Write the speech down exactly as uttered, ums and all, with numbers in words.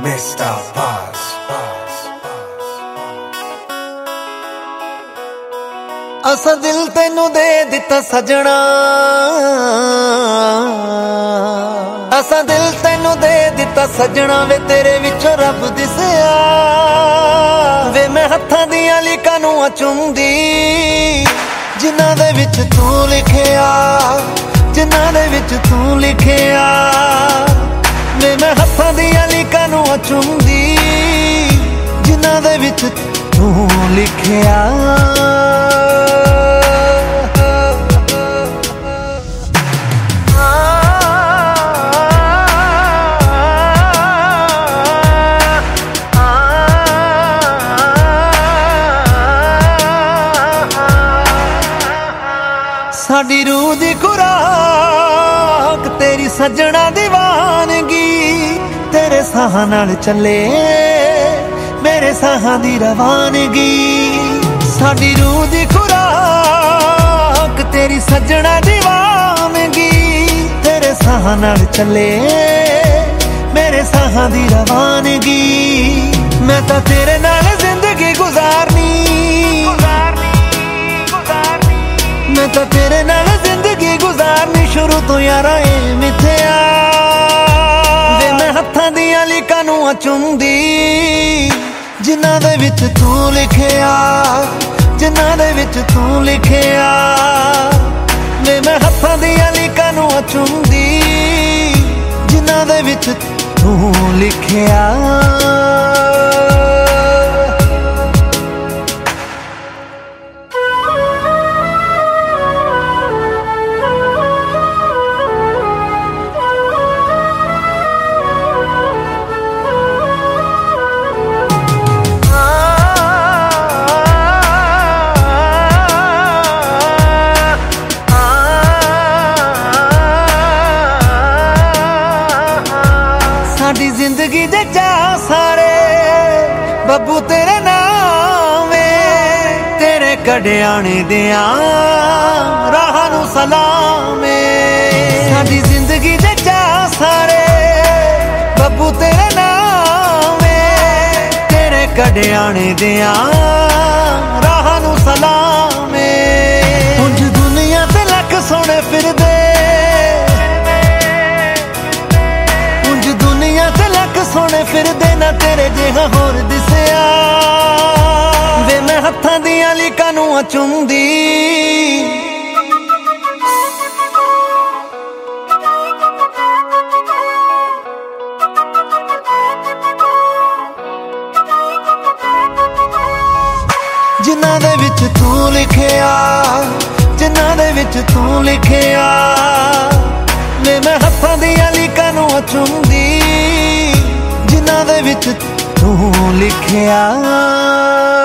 Mister Buzz. असा दिल तेनू दे दिता सजना, असा दिल तेनू दे दिता सजना वे तेरे विचों रब दिसया वे मैं हत्थां दियां लिखां नूं चुमदी जिन्हां दे विच तू लिखिया, जिन्हां दे विच तू लिखिया वे मैं हत्थां दियां लिखां नूं चुमदी जिन्हां दे विच तू लिखिया। साडी रूह दी खुराक तेरी सजना दीवानगी तेरे साहां नाल चले मेरे साहां दी रवानगी। साडी रूह दी खुराक तेरी सजना दीवानगी तेरे साहां नाल चले मेरे साहां दी रवानगी। मैं तां तेरे नाल जिंदगी गुजारनी, मैं तो तेरे नाल जिंदगी गुजारनी शुरू तो यारा ए मिथया वे मैं हत्थां दियां लिखां नूं चुमदी जिन्हां दे विच तू लिखिया, जिन्हां दे विच तू लिखिया वे मैं हत्थां दियां लिखां नूं चुमदी जिन्हां दे विच तू लिखिया। साडी जिंदगी दे जा सारे बब्बू तेरे नाम तेरे कड़ियाने दिया राह नूं सलाम। साडी जिंदगी दे जा सारे बब्बू तेरे नाम तेरे कड़ियाने दिया राह नूं सलाम। उंज दुनिया ते लख सोने फिरदे सोने फिरदे ना तेरे जिहा होर दिसया वे मैं हत्थां दियां लिखां नूं चुमदी जिन्हां दे विच तू लिखिया, जिन्हां दे विच तू लिखिया वे मैं हत्थां दियां लिखां नूं चुमदी जिन्हां दे विच तू लिखिया।